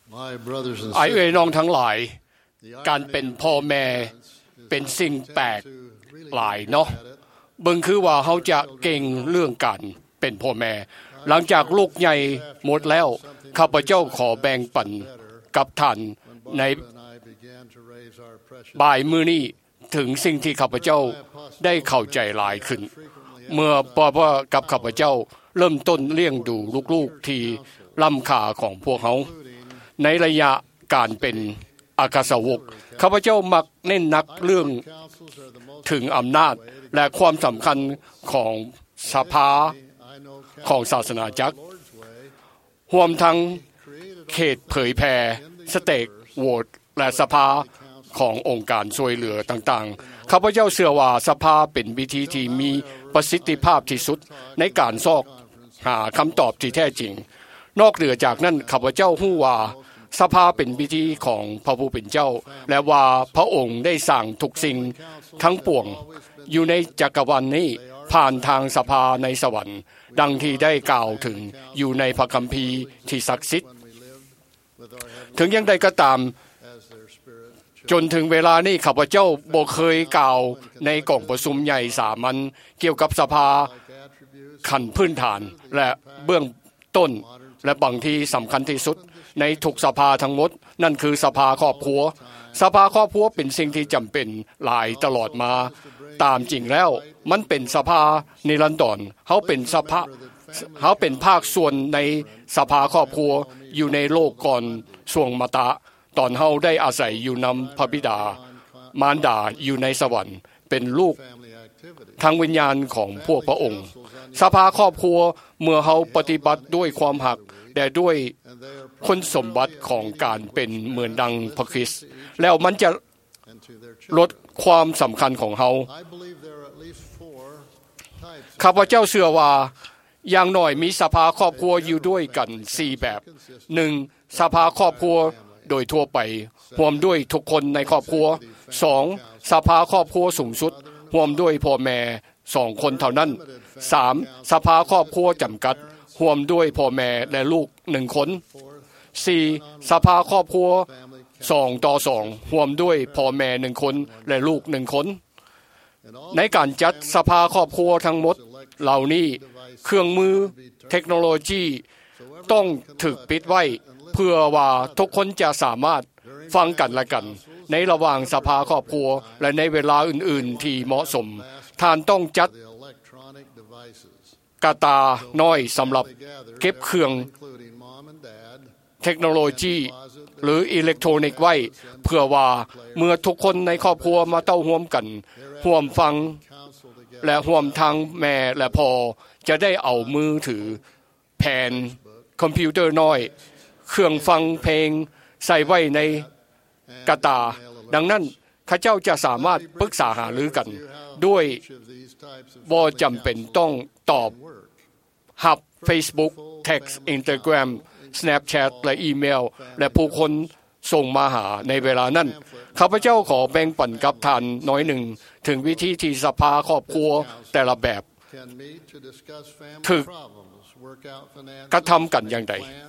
ไอ้น้องทั้งหลายการเป็นพ่อแม่เป็นสิ่งแปลกหลายเนาะเบิ่งคือว่าเขาจะเก่งเรื่องการเป็นพ่อแม่หลังจากลูกใหญ่หมดแล้วข้าพเจ้าขอแบ่งปันกับท่านในบ่ายมื้อนี้ถึงสิ่งที่ข้าพเจ้าได้เข้าใจหลายขึ้นเมื่อพ่อกับข้าพเจ้าเริ่มต้นเลี้ยงดูลูกๆที่ล้ำค่าของพวกเขาในระยะการเป็นอาคาสาวกข้าพเจ้ามักเน้นนักเรื่องถึงอำนาจและความสำคัญของสภาของศาสนาจักรรวมทั้งเขตเผยแผ่สเต็กโหวตและสภาขององค์การช่วยเหลือต่างๆข้าพเจ้าเชื่อว่าสภาเป็นวิธีที่มีประสิทธิภาพที่สุดในการซอกหาคำตอบที่แท้จริงนอกเหนือจากนั้นข้าพเจ้ารู้ว่าสภาเป็นวิธีของพระผู้เป็นเจ้าและว่าพระองค์ได้สร้างทุกสิ่งทั้งปวงอยู่ในจักรวาลนี้ผ่านทางสภาในสวรรค์ดังที่ได้กล่าวถึงอยู่ในพระคัมภีร์ที่ศักดิ์สิทธิ์ถึงอย่างใดก็ตามจนถึงเวลานี้ข้าพเจ้าบ่เคยกล่าวในกองประชุมใหญ่สามัญเกี่ยวกับสภาขั้นพื้นฐานและเบื้องต้นและบางที่สำคัญที่สุดในทุกสภาทั้งหมดนั่นคือสภาครอบครัวสภาครอบครัวเป็นสิ่งที่จำเป็นหลายตลอดมาตามจริงแล้วมันเป็นสภานิรันดรเขาเป็นภาคส่วนในสภาครอบครัวอยู่ในโลกก่อนช่วงมตะตอนเฮาได้อาศัยอยู่นำพระบิดามารดาอยู่ในสวรรค์เป็นลูกทางวิญญาณของพวกพระองค์สภาครอบครัวเมื่อเฮาปฏิบัติด้วยความหักแต่ด้วยคุณสมบัติของการเป็นเหมือนดังพระคริสต์แล้วมันจะลดความสำคัญของเฮาข้าพเจ้าเชื่อว่าอย่างน้อยมีสภาครอบครัวอยู่ด้วยกัน4แบบ 1. สภาครอบครัวโดยทั่วไปรวมด้วยทุกคนในครอบครัว 2. สภาครอบครัวสูงสุดรวมด้วยพ่อแม่2คนเท่านั้น 3. สภาครอบครัวจำกัดรวมด้วยพ่อแม่และลูก1คน 4. สภาครอบครัว2 ต่อ 2รวมด้วยพ่อแม่1คนและลูก1คนในการจัดสภาครอบครัวทั้งหมดเหล่านี้เครื่องมือเทคโนโลยีต้องถูกปิดไว้เพื่อว่าทุกคนจะสามารถฟังกันและกันในระหว่างสภาครอบครัวและในเวลาอื่นๆที่เหมาะสมท่านต้องจัดกาตาน้อยสำหรับเก็บเครื่องเทคโนโลยีหรืออิเล็กทรอนิกส์ไว้เพื่อว่าเมื่อทุกคนในครอบครัวมาเต้าร่วมกันร่วมฟังและร่วมทางแม่และพ่อจะได้เอามือถือแผ่นคอมพิวเตอร์น้อยเครื่องฟังเพลงใส่ไว้ในกาตาดังนั้นข้าเจ้าจะสามารถปรึกษาหารือกันด้วยบ่จำเป็นต้องตอบหับ Facebook Text Instagram Snapchat และอีเมลและผู้คนส่งมาหาในเวลานั้นข้าพเจ้าขอแบ่งปันกับท่านน้อยหนึ่งถึงวิธีที่สภาครอบครัวแต่ละแบบถึกกระทำกันอย่างไร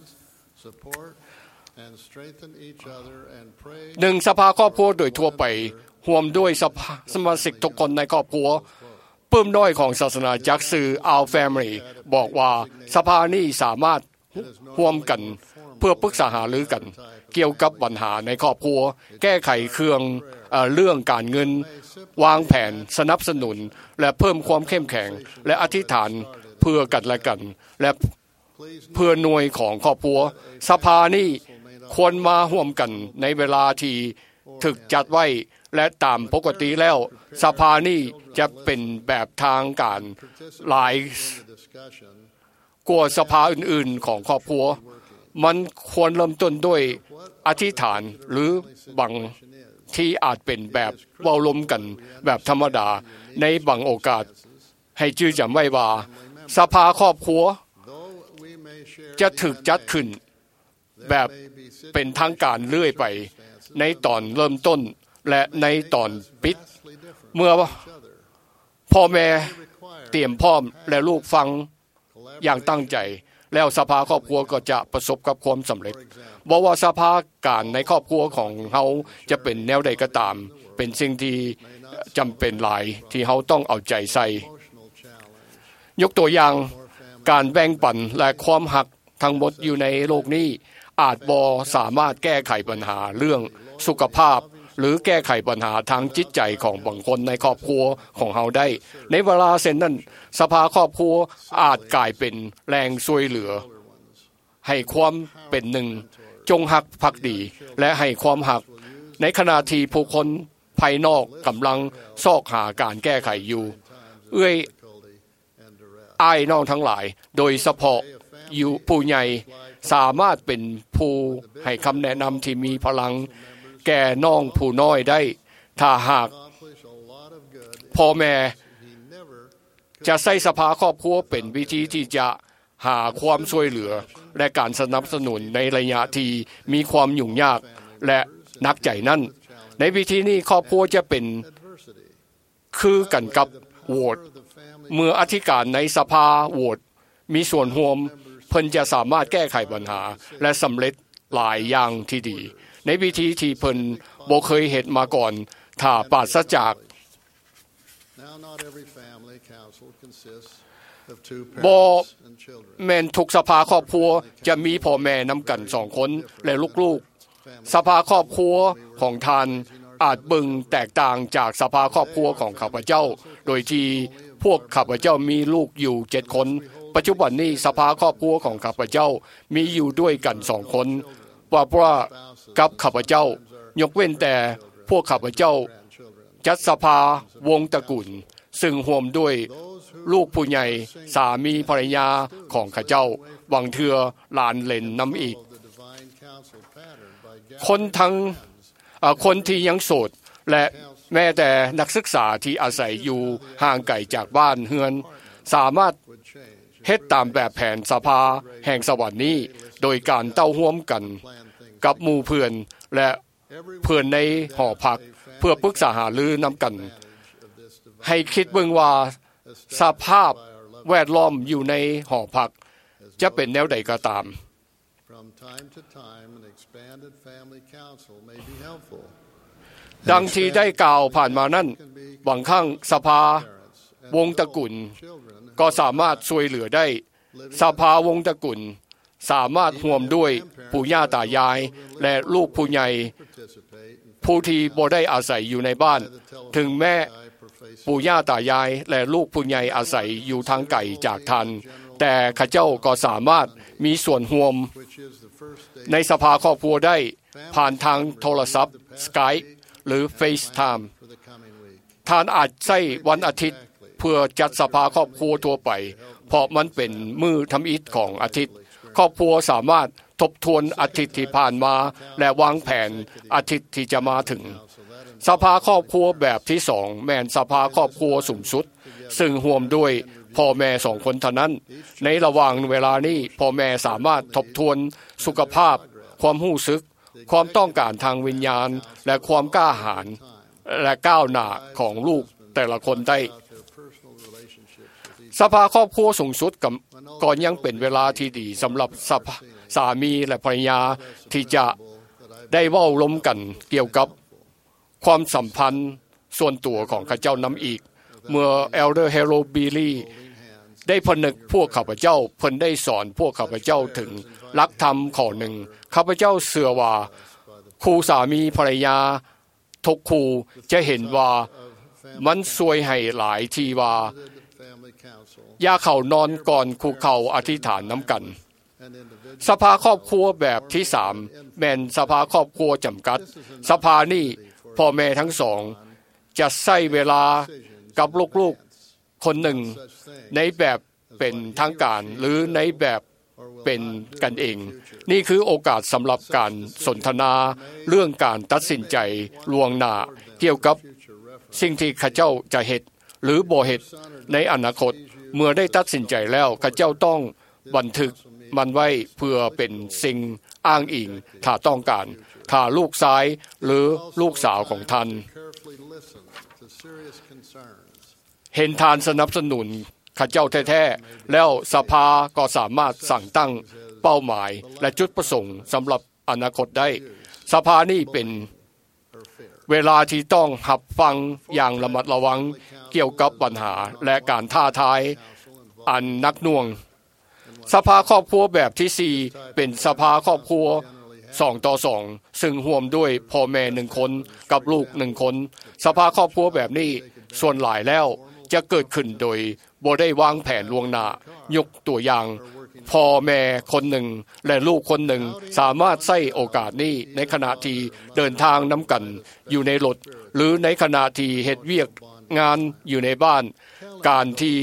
1. สภาครอบครัวโดยทั่วไปรวมด้วยสมาชิกทุกคนในครอบครัวเพิ่มน้อยของศาสนาจักรสื่อ Our Family บอกว่าสภานี้สามารถร่วมกันเพื่อปรึกษาหารือกันเกี่ยวกับปัญหาในครอบครัวแก้ไขเรื่องการเงินวางแผนสนับสนุนและเพิ่มความเข้มแข็งและอธิษฐานเพื่อกันและกันและเพื่อหน่วยของครอบครัวสภานี้ควรมาร่วมกันในเวลาที่ถึกจัดไว้และตามปกติแล้วสภานี้จะเป็นแบบทางการหลายกว่าสภาอื่นๆของครอบครัวมันควรเริ่มต้นด้วยอธิษฐานหรือบางที่อาจเป็นแบบเว้าลมกันแบบธรรมดาในบางโอกาสให้ชื่อจำไว้ว่าสภาครอบครัวจะถูกจัดขึ้นแบบเป็นทางการเรื่อยไปในตอนเริ่มต้นและในตอนปิดเมื่อพ่อแม่เตรียมพร้อมและลูกฟังอย่างตั้งใจแล้วสภาครอบครัวก็จะประสบกับความสำเร็จบอกว่าสภาการในครอบครัวของเฮาจะเป็นแนวใดก็ตามเป็นสิ่งที่จำเป็นหลายที่เฮาต้องเอาใจใส่ยกตัวอย่างการแบ่งปันและความหักทั้งหมดอยู่ในโลกนี้อาจบ่สามารถแก้ไขปัญหาเรื่องสุขภาพหรือแก้ไขปัญหาทางจิตใจของบางคนในครอบครัวของเฮาได้ในเวลาเช่นนั้นสภาครอบครัวอาจกลายเป็นแรงช่วยเหลือให้ความเป็นหนึ่งจงหักภักดีและให้ความหักในขณะที่ผู้คนภายนอกกำลังซอกหาการแก้ไขอยู่อ้ายน้องทั้งหลายโดยเฉพาะอยู่ผู้ใหญ่สามารถเป็นผู้ให้คำแนะนำที่มีพลังแก่น้องผู้น้อยได้ถ้าหากพ่อแม่จะใช้สภาครอบครัวเป็นวิธีที่จะหาความช่วยเหลือและการสนับสนุนในระยะที่มีความยุ่งยากและหนักใจนั้นในวิธีนี้ครอบครัวจะเป็นคือกันกับโหวตเมื่ออธิการในสภาโหวตมีส่วนร่วมเพิ่นจะสามารถแก้ไขปัญหาและสำเร็จหลายอย่างที่ดีในวิธีที่เพิ่นบ่เคยเฮ็ดมาก่อนถ้าปราศจากบ่แม่นทุกสภาครอบครัวจะมีพ่อแม่นำกัน2คนและลูกๆสภาครอบครัวของท่านอาจเบิ่งแตกต่างจากสภาครอบครัวของข้าพเจ้าโดยที่พวกข้าพเจ้ามีลูกอยู่7คนปัจจุบันนี้สภาครอบครัวของข้าพเจ้ามีอยู่ด้วยกัน2คนว่ากับข้าพเจ้ายกเว้นแต่พวกข้าพเจ้าจัดสภาวงตระกูลซึ่งรวมด้วยลูกผู้ใหญ่สามีภรรยาของข้าเจ้าบางเทื่อหลานเหลนนำอีกคนที่ยังโสดและแม้แต่นักศึกษาที่อาศัยอยู่ห่างไกลจากบ้านเฮือนสามารถเฮ็ดตามแบบแผนสภาแห่งสวรรค์นี้โดยการเต้าร่วมกันกับหมู่เพื่อนและเพื่อนในหอพักเพื่อปรึกษาหารือนำกันให้คิดเบิ่งว่าสภาพแวดล้อมอยู่ในหอพักจะเป็นแนวใดก็ตามดังที่ได้กล่าวผ่านมานั้นบางครั้งสภาวงตระกูลก็สามารถช่วยเหลือได้สภาวงตระกูลสามารถร่วมด้วยปู่ย่าตายายและลูกผู้ใหญ่ผู้ที่บ่ได้อาศัยอยู่ในบ้านถึงแม้ปู่ย่าตายายและลูกผู้ใหญ่อาศัยอยู่ทางไกลจากท่านแต่ข้าเจ้าก็สามารถมีส่วนร่วมในสภาครอบครัวได้ผ่านทางโทรศัพท์ Skype หรือ FaceTime ท่านอาจใช้วันอาทิตย์เพื่อจัดสภาครอบครัวทั่วไปเพราะมันเป็นมื้อทำอิฐของอาทิตย์ครอบครัวสามารถทบทวนอาทิตย์ที่ผ่านมาและวางแผนอาทิตย์ที่จะมาถึงสภาครอบครัวแบบที่2แม่นสภาครอบครัวสูงสุดซึ่งรวมด้วยพ่อแม่2คนเท่านั้นในระหว่างเวลานี้พ่อแม่สามารถทบทวนสุขภาพความรู้สึกความต้องการทางวิญญาณและความกล้าหาญและก้าวหน้าของลูกแต่ละคนได้สภาครอบครัวสูงสุดก่อนยังเป็นเวลาที่ดีสำหรับสามีและภรรยาที่จะได้เว้าล้มกันเกี่ยวกับความสัมพันธ์ส่วนตัวของข้าเจ้านำอีกเมื่อ Elder Harold Bailey ได้ผนึกพวกข้าพเจ้าเพิ่นได้สอนพวกข้าพเจ้าถึงหลักธรรมข้อหนึ่งข้าพเจ้าเชื่อว่าคู่สามีภรรยาทุกคู่จะเห็นว่ามันสวยให้หลายทีว่าอย่าเข้านอนก่อนคุกเข่าอธิษฐานน้ำกันสภาครอบครัวแบบที่3แม่นสภาครอบครัวจำกัดสภานี้พ่อแม่ทั้งสองจะใช้เวลากับลูกๆคนหนึ่งในแบบเป็นทางการหรือในแบบเป็นกันเองนี่คือโอกาสสำหรับการสนทนาเรื่องการตัดสินใจล่วงหน้าเกี่ยวกับสิ่งที่ข้าเจ้าจะเฮ็ดหรือบ่เฮ็ดในอนาคตเมื่อได้ตัดสินใจแล้วข้าเจ้าต้องบันทึกมันไว้เพื่อเป็นสิ่งอ้างอิงถ้าต้องการถ้าลูกชายหรือลูกสาวของท่านเห็นท่านสนับสนุนข้าเจ้าแท้ๆแล้วสภาก็สามารถสั่งตั้งเป้าหมายและจุดประสงค์สำหรับอนาคตได้สภานี้เป็นเวลาที่ต้องหับฟังอย่างระมัดระวังเกี่ยวกับปัญหาและการท้าทายอันหนักหน่วงสภาครอบครัวแบบที่4เป็นสภาครอบครัว2 ต่อ 2ซึ่งรวมด้วยพ่อแม่1คนกับลูก1คนสภาครอบครัวแบบนี้ส่วนหลายแล้วจะเกิดขึ้นโดยบ่ได้วางแผนล่วงหน้ายกตัวอย่างพ่อแม่คนหนึ่งและลูกคนหนึ่งสามารถใช้โอกาสนี้ในขณะที่เดินทางนำกันอยู่ในรถหรือในขณะที่เฮ็ดเวียกงานอยู่ในบ้านการที่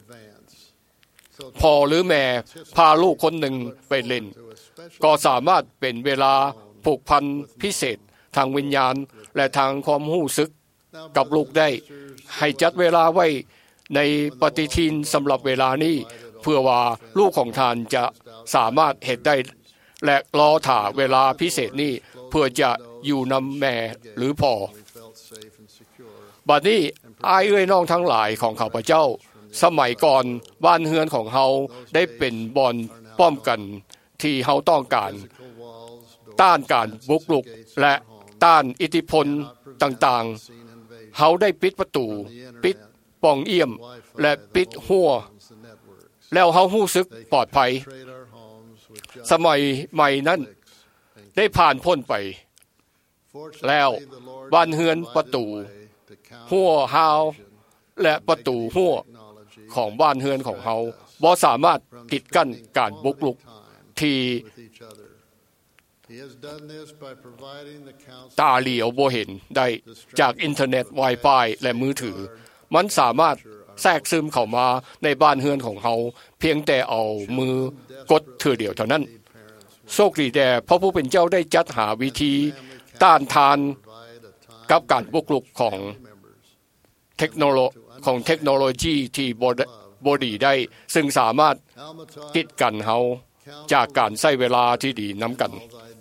พ่อหรือแม่พาลูกคนหนึ่งไปเล่นก็สามารถเป็นเวลาผูกพันพิเศษทางวิญญาณและทางความรู้สึกกับลูกได้ให้จัดเวลาไว้ในปฏิทินสำหรับเวลานี้เพื่อว่าลูกของท่านจะสามารถเฮ็ดได้และรอถ่าเวลาพิเศษนี้เพื่อจะอยู่นำแม่หรือพ่อบัดนี้อ้ายเอ้ยน้องทั้งหลายของข้าพเจ้าสมัยก่อนบ้านเฮือนของเฮาได้เป็นบ่อนป้องกันที่เฮาต้องการต้านการบุกรุกและต้านอิทธิพลต่างๆเฮาได้ปิดประตูปิดป่องเอี่ยมและปิดหัวแล้วเฮารู้สึกปลอดภัยสมัยใหม่นั้นได้ผ่านพ้นไปแล้วบ้านเฮือนประตูหัวเฮาและประตูหัวของบ้านเฮือนของเฮาบ่สามารถกีดกั้นการบุกรุกที่ตาเหลียวบ่เห็นได้จากอินเทอร์เน็ต Wi-Fi และมือถือมันสามารถแทรกซึมเข้ามาในบ้านเฮือนของเฮาเพียงแต่เอามือกดเทื่อเดียวเท่านั้นโชคดีแต่พระผู้เป็นเจ้าได้จัดหาวิธีต้านทานกับการบุกรุกของเทคโนโลยีที่บ่ดีได้ซึ่งสามารถกีดกันเฮาจากการใช้เวลาที่ดีนำกัน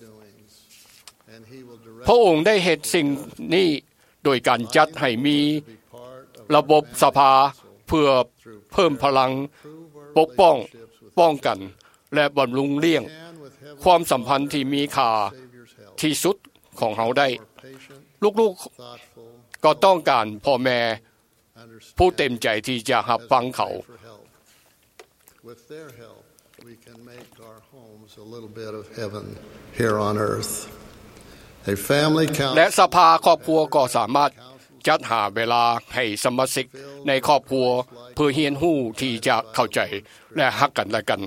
พระองค์ได้เฮ็ดสิ่งนี้โดยการจัดให้มีระบบสภาเพื่อเพิ่มพลังปกป้องกันและบำรุงเลี้ยงความสัมพันธ์ที่มีค่าที่สุดของเฮาได้ลูกๆก็ต้องการพ่อแม่ผู้เต็มใจที่จะรับฟังเขาและสภาครอบครัวก็สามารถจัดหาเวลาให้สมาชิกในครอบครัวเพื่อเรียนรู้ที่จะเข้าใจและรักกันและกัน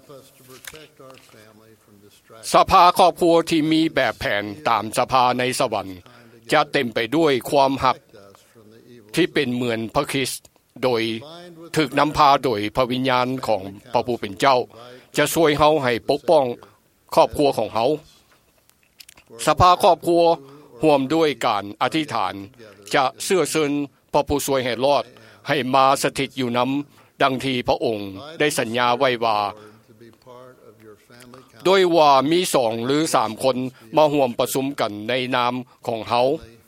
สภาครอบครัวที่มีแบบแผนตามสภาในสวรรค์จะเต็มไปด้วยความรักที่เป็นเหมือนพระคริสต์โดยถูกนำพาโดยพระวิญญาณของพระผู้เป็นเจ้าจะช่วยเฮาให้ปกป้องครอบครัวของเฮาสภาครอบครัวร่วมด้วยการอธิษฐานจะเชื่อเชิญพระผู้ช่วยให้รอดให้มาสถิตอยู่นำดังที่พระองค์ได้สัญญาไว้ว่าโดยว่ามี2 หรือ 3 คนมาร่วมประชุมกันในนามของเฮา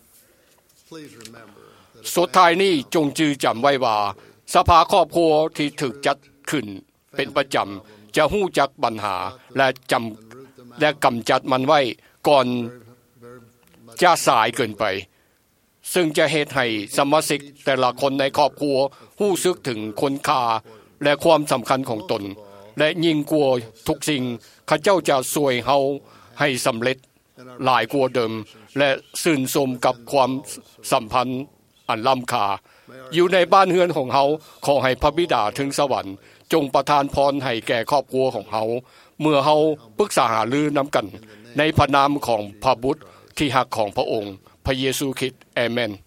สุดท้ายนี้จงจำไว้ว่าสภาครอบครัวที่ถูกจัดขึ้นเป็นประจำจะรู้จักปัญหาและกำจัดมันไว้ก่อนจะสายเกินไปซึ่งจะเฮ็ดให้สมาชิกแต่ละคนในครอบครัวรู้สึกถึงคุณค่าและความสำคัญของตนและยิ่งกว่าทุกสิ่งข้าเจ้าจะช่วยเฮาให้สำเร็จหลายกว่าเดิมและชื่นชมกับความสัมพันธ์อันล้ำค่าอยู่ในบ้านเฮือนของเฮาขอให้พระบิดาถึงสวรรค์จงประทานพรให้แก่ครอบครัวของเฮาเมื่อเฮาปรึกษาหารือนำกันในพระนามของพระบุตรที่รักของพระองค์พระเยซูคริสต์อาเมน